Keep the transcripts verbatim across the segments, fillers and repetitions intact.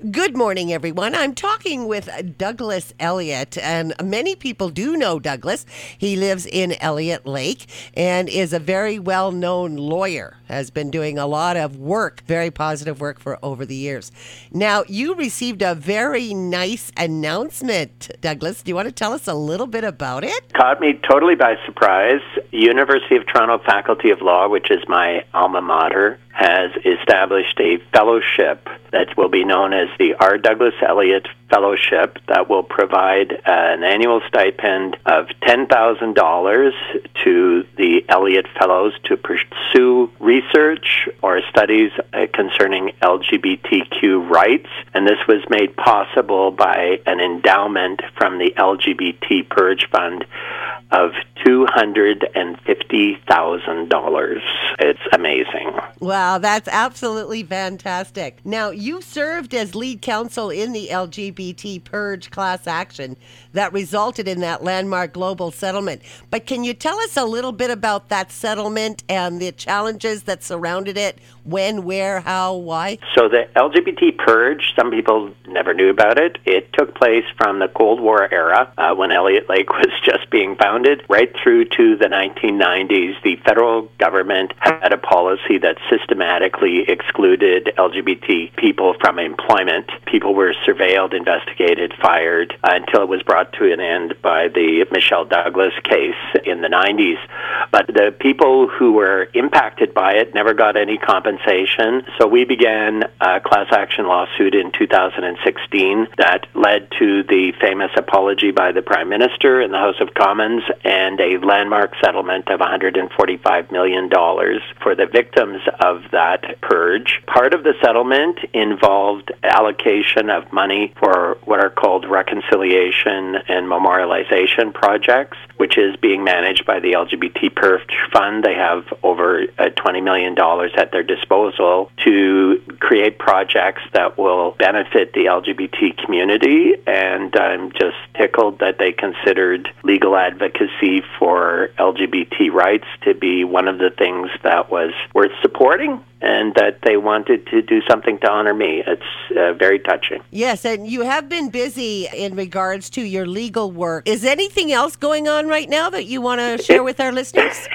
Good morning, everyone. I'm talking with Douglas Elliott, and many people do know Douglas. He lives in Elliott Lake and is a very well-known lawyer, has been doing a lot of work, very positive work for over the years. Now, you received a very nice announcement, Douglas. Do you want to tell us a little bit about it? Caught me totally by surprise. University of Toronto Faculty of Law, which is my alma mater, has established a fellowship that will be known as the R. Douglas Elliott Fellowship that will provide an annual stipend of ten thousand dollars to the Elliott Fellows to pursue research or studies uh, concerning L G B T Q rights. And this was made possible by an endowment from the L G B T Purge Fund of two hundred fifty thousand dollars. It's amazing. Wow, that's absolutely fantastic. Now, you served as lead counsel in the L G B T Purge class action that resulted in that landmark global settlement. But can you tell us a little bit about that settlement and the challenges that surrounded it? When, where, how, why? So the L G B T Purge, some people never knew about it. It took place from the Cold War era uh, when Elliott Lake was just being founded right through to the nineteen nineties. The federal government had a policy that systematically excluded L G B T people from employment. People were surveilled, investigated, fired uh, until it was brought to an end by the Michelle Douglas case in the nineties. But the people who were impacted by it never got any compensation. So we began a class action lawsuit in two thousand sixteen that led to the famous apology by the Prime Minister in the House of Commons and a landmark settlement of one hundred forty-five million dollars for the victims of that purge. Part of the settlement involved allocation of money for what are called reconciliation and memorialization projects, which is being managed by the L G B T Purge Fund. They have over uh, twenty million dollars at their disposal to create projects that will benefit the L G B T community, and I'm just tickled that they considered legal advocacy for L G B T rights to be one of the things that was worth supporting, and that they wanted to do something to honor me. It's uh, very touching. Yes, and you have been busy in regards to your legal work. Is anything else going on right now that you want to share with our listeners?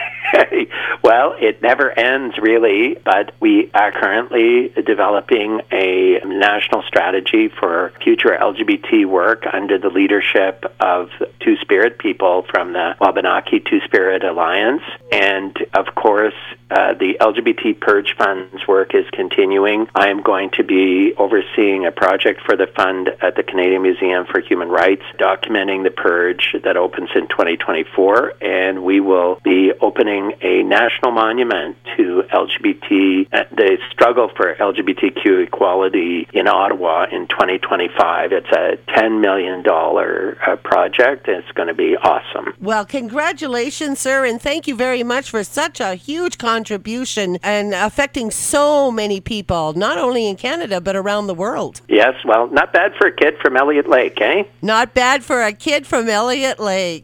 Well, it never ends, really, but we are currently developing a national strategy for future L G B T work under the leadership of Two Spirit people from the Wabanaki Two Spirit Alliance. And, of course, uh, the L G B T Purge Fund's work is continuing. I am going to be overseeing a project for the fund at the Canadian Museum for Human Rights, documenting the purge that opens in twenty twenty-four, and we will be opening a national monument to L G B T, uh, the struggle for L G B T Q equality in Ottawa in twenty twenty-five. It's a ten million dollars uh, project, and it's going to be awesome. Well, congratulations, sir, and thank you very much for such a huge contribution and affecting so many people, not only in Canada, but around the world. Yes, well, not bad for a kid from Elliott Lake, eh? Not bad for a kid from Elliott Lake.